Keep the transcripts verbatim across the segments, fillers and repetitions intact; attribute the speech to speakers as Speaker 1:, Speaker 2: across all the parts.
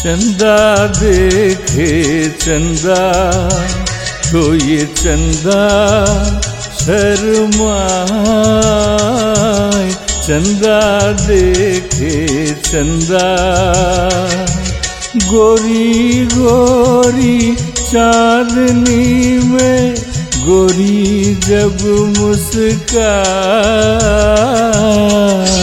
Speaker 1: चंदा देखे चंदा तो ये चंदा शर्माए, चंदा देखे चंदा गोरी गोरी चांदनी में गोरी जब मुस्काए।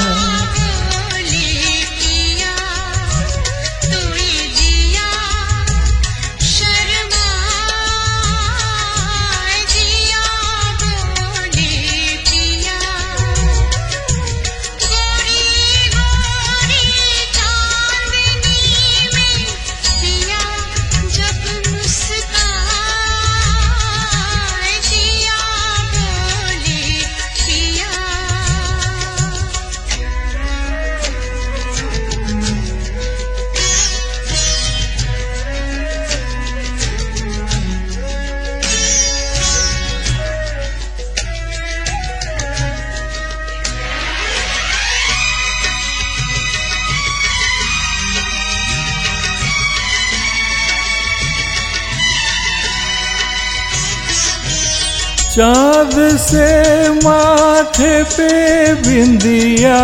Speaker 1: चाँद से माथे पे बिंदिया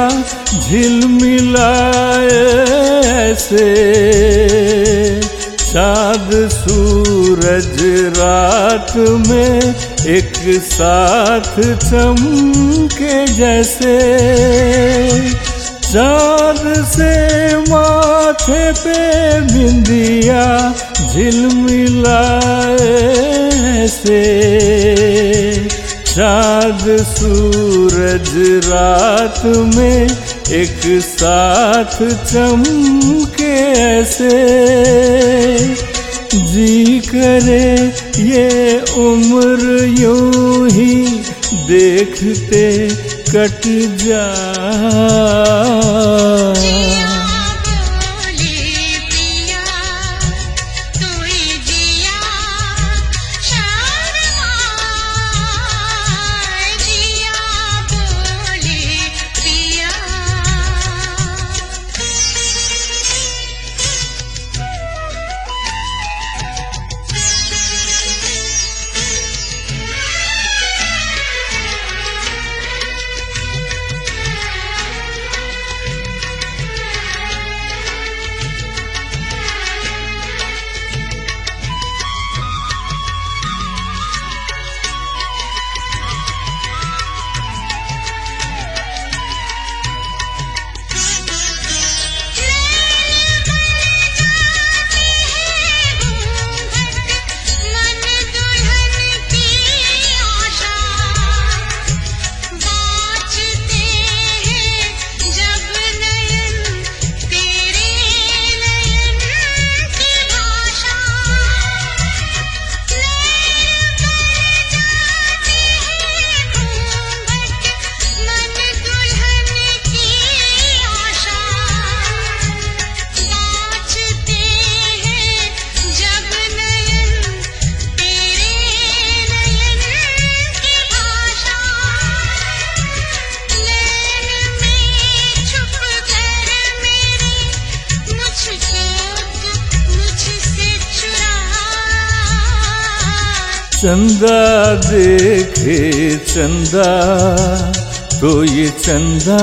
Speaker 1: झिलमिलाए ऐसे, चाँद सूरज रात में एक साथ चमके जैसे। चाँद से माथे पे बिंदिया झिलमिलाए ऐसे, चाँद सूरज रात में एक साथ चमके ऐसे। जी करे ये उम्र यूं ही देखते कट जाए। चंदा देखे चंदा तो ये चंदा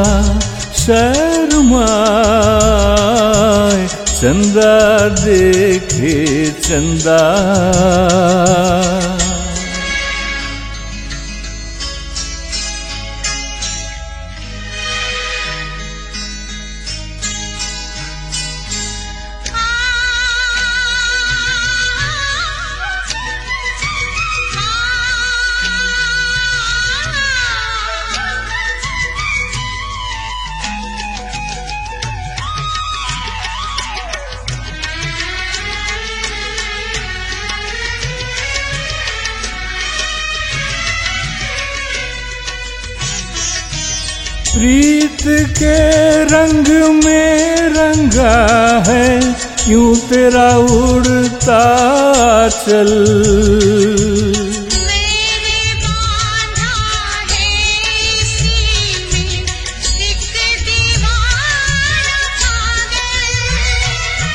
Speaker 1: शर्माए, चंदा देखे चंदा। प्रीत के रंग में रंगा है यूं तेरा उड़ता चल,
Speaker 2: दीवाना पागल।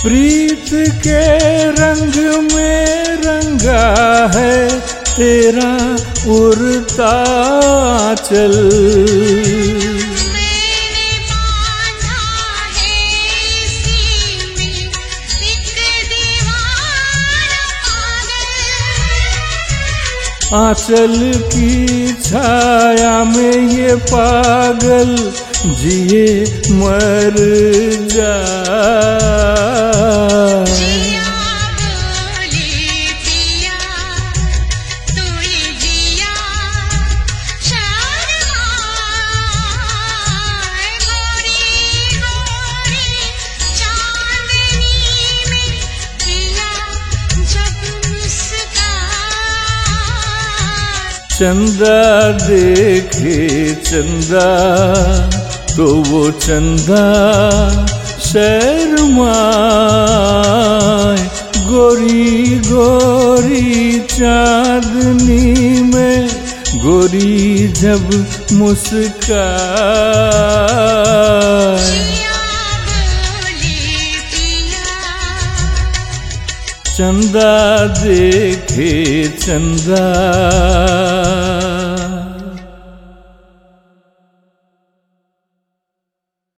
Speaker 1: प्रीत के रंग में रंगा है तेरा उड़ता चल।
Speaker 2: मैंने बांधा है इसी में एक दीवाना पागल।
Speaker 1: आंचल की छाया में ये पागल जिए मर जाए।
Speaker 2: जिया बोले जिया तू ही जिया शर्माए। गोरी गोरी चांदनी में पिया जब मुस्कान।
Speaker 1: चंदा देखे चंदा तो वो चंदा शर्माए। गोरी गोरी चांदनी में गोरी जब मुस्काए।
Speaker 2: जिया बोले जिया
Speaker 1: चंदा देखे चंदा।